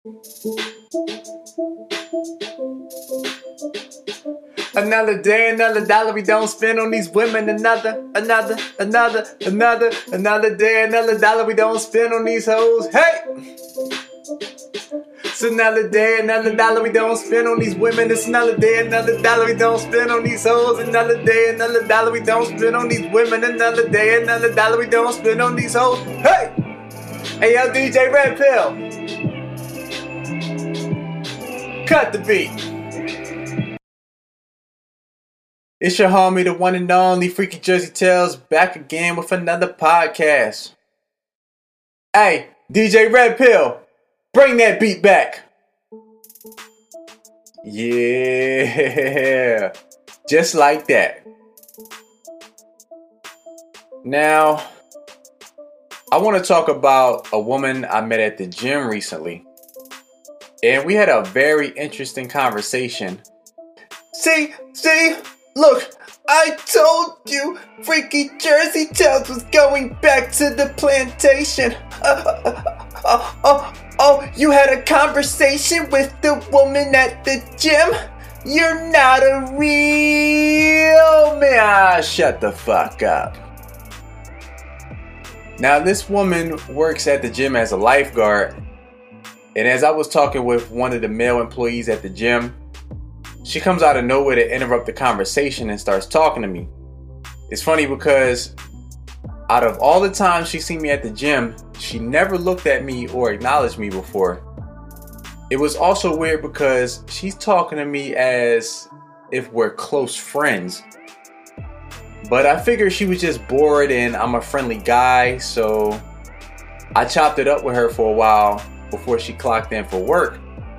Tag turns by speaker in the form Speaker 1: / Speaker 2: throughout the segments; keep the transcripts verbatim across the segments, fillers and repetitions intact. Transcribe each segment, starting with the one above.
Speaker 1: Another day, another dollar we don't spend on these women. Another, another, another, another, another day, another dollar we don't spend on these hoes. Hey! It's another day, another dollar we don't spend on these women. It's another day, another dollar we don't spend on these hoes. Another day, another dollar we don't spend on these women. Another day, another dollar we don't spend on these hoes. Hey! Hey, yo, D J Red Pill. Cut the beat. It's your homie, the one and only Freaky Jersey Tales, back again with another podcast. Hey, D J Red Pill, bring that beat back. Yeah, just like that. Now, I want to talk about a woman I met at the gym recently. And we had a very interesting conversation. See, see, look, I told you Freaky Jersey Tales was going back to the plantation. Uh, uh, uh, oh, oh, you had a conversation with the woman at the gym? You're not a real man. Ah, shut the fuck up. Now, this woman works at the gym as a lifeguard. And as I was talking with one of the male employees at the gym, she comes out of nowhere to interrupt the conversation and starts talking to me. It's funny because out of all the times she's seen me at the gym, she never looked at me or acknowledged me before. It was also weird because she's talking to me as if we're close friends. But I figured she was just bored and I'm a friendly guy, so I chopped it up with her for a while before she clocked in for work.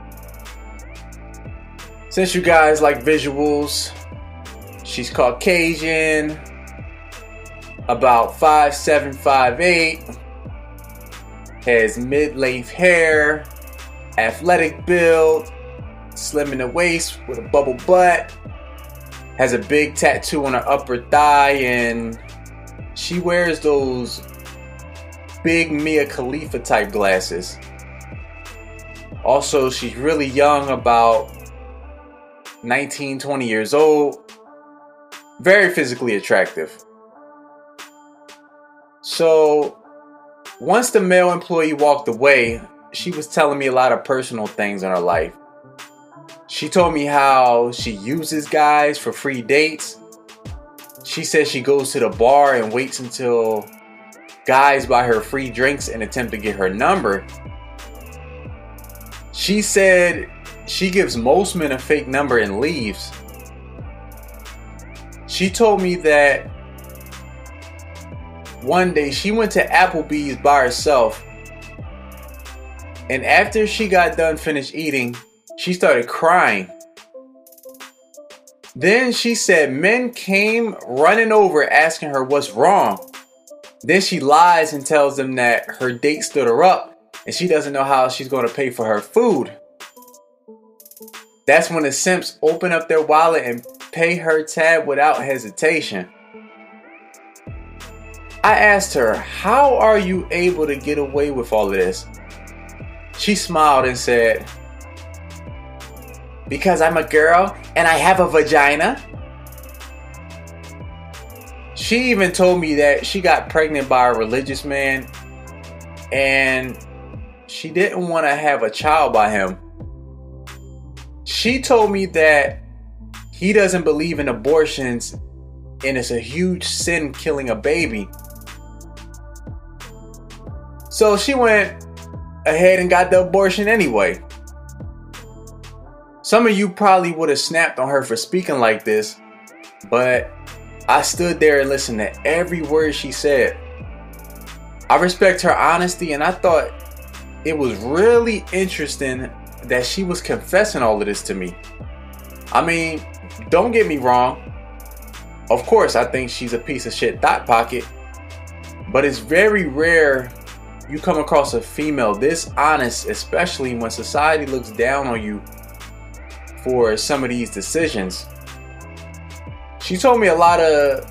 Speaker 1: Since you guys like visuals, she's Caucasian, about five seven, five eight, has mid-length hair, athletic build, slim in the waist with a bubble butt, has a big tattoo on her upper thigh, and she wears those big Mia Khalifa type glasses. Also, she's really young, about nineteen, twenty years old. Very physically attractive. So, once the male employee walked away, she was telling me a lot of personal things in her life. She told me how she uses guys for free dates. She says she goes to the bar and waits until guys buy her free drinks and attempt to get her number. She said she gives most men a fake number and leaves. She told me that one day she went to Applebee's by herself, and after she got done finished eating, she started crying. Then she said men came running over asking her what's wrong. Then she lies and tells them that her date stood her up and she doesn't know how she's going to pay for her food. That's when the simps open up their wallet and pay her tab without hesitation. I asked her, how are you able to get away with all of this? She smiled and said, because I'm a girl and I have a vagina. She even told me that she got pregnant by a religious man and she didn't want to have a child by him. She told me that he doesn't believe in abortions and it's a huge sin killing a baby. So she went ahead and got the abortion anyway. Some of you probably would have snapped on her for speaking like this, but I stood there and listened to every word she said. I respect her honesty, and I thought it was really interesting that she was confessing all of this to me. I mean, don't get me wrong. Of course, I think she's a piece of shit thought pocket, but it's very rare you come across a female this honest, especially when society looks down on you for some of these decisions. She told me a lot of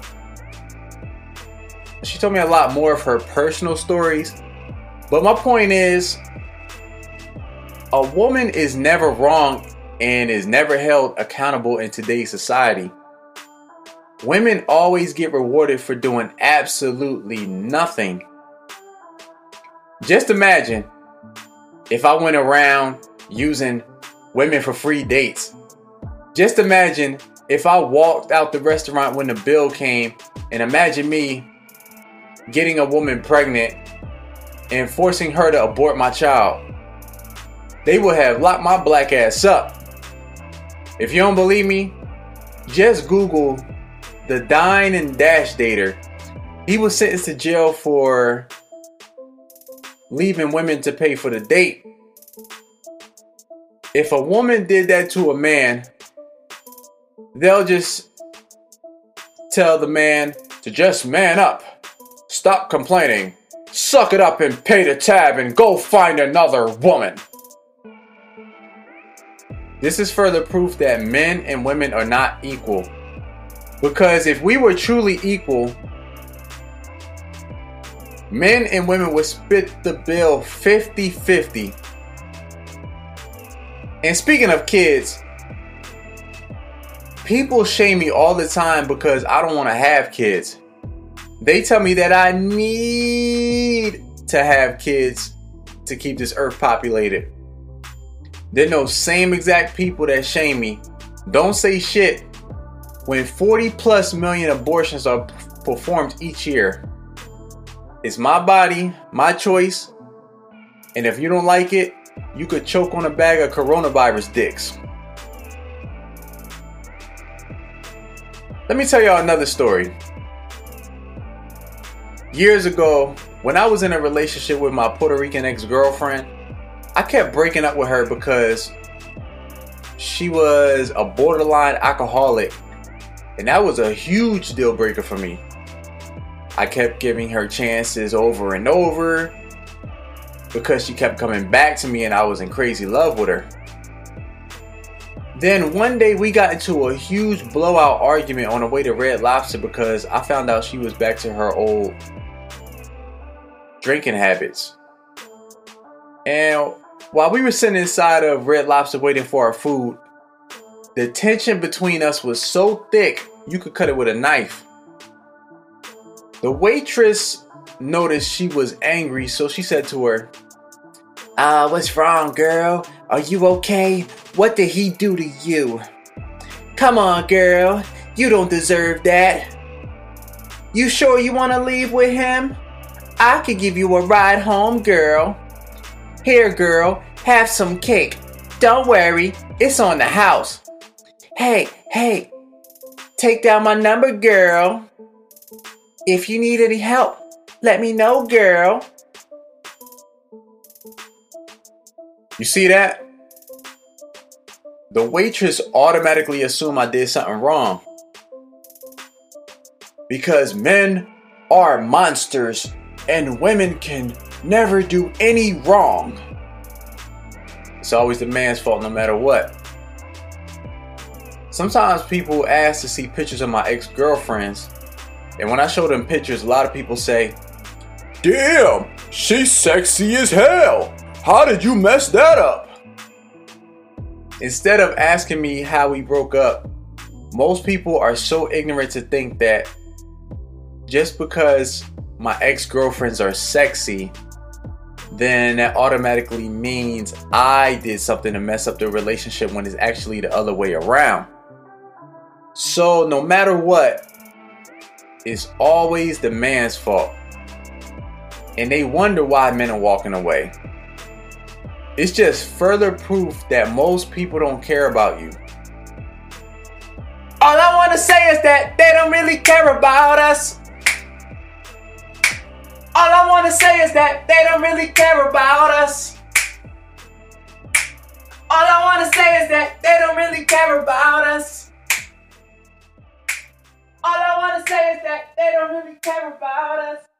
Speaker 1: she told me a lot more of her personal stories, but my point is, A woman is never wrong and is never held accountable in today's society. Women always get rewarded for doing absolutely nothing. Just imagine if I went around using women for free dates. Just imagine if I walked out the restaurant when the bill came, and imagine me getting a woman pregnant and forcing her to abort my child. They would have locked my black ass up. If you don't believe me, just Google the Dine and Dash dater. He was sentenced to jail for leaving women to pay for the date. If a woman did that to a man, they'll just tell the man to just man up, stop complaining, suck it up and pay the tab and go find another woman. This is further proof that men and women are not equal. Because if we were truly equal, men and women would split the bill fifty-fifty. And speaking of kids, people shame me all the time because I don't want to have kids. They tell me that I need to have kids to keep this earth populated. They're those same exact people that shame me. Don't say shit when forty plus million abortions are performed each year. It's my body, my choice. And if you don't like it, you could choke on a bag of coronavirus dicks. Let me tell y'all another story. Years ago, when I was in a relationship with my Puerto Rican ex-girlfriend, I kept breaking up with her because she was a borderline alcoholic, and that was a huge deal breaker for me. I kept giving her chances over and over because she kept coming back to me and I was in crazy love with her. Then one day we got into a huge blowout argument on the way to Red Lobster because I found out she was back to her old drinking habits. And while we were sitting inside of Red Lobster waiting for our food, the tension between us was so thick you could cut it with a knife. The waitress noticed she was angry, so she said to her, Uh, what's wrong, girl? Are you okay? What did he do to you? Come on, girl. You don't deserve that. You sure you want to leave with him? I could give you a ride home, girl. Here, girl, have some cake. Don't worry, it's on the house. Hey, hey, take down my number, girl. If you need any help, let me know, girl. You see that? The waitress automatically assumed I did something wrong. Because men are monsters and women can never do any wrong. It's always the man's fault no matter what. Sometimes people ask to see pictures of my ex-girlfriends, and when I show them pictures, a lot of people say, "Damn, she's sexy as hell. How did you mess that up?" Instead of asking me how we broke up, most people are so ignorant to think that just because my ex-girlfriends are sexy, then that automatically means I did something to mess up the relationship when it's actually the other way around. So no matter what, it's always the man's fault. And they wonder why men are walking away. It's just further proof that most people don't care about you. All I want to say is that they don't really care about us. All I want to say is that they don't really care about us. All I want to say is that they don't really care about us. All I want to say is that they don't really care about us.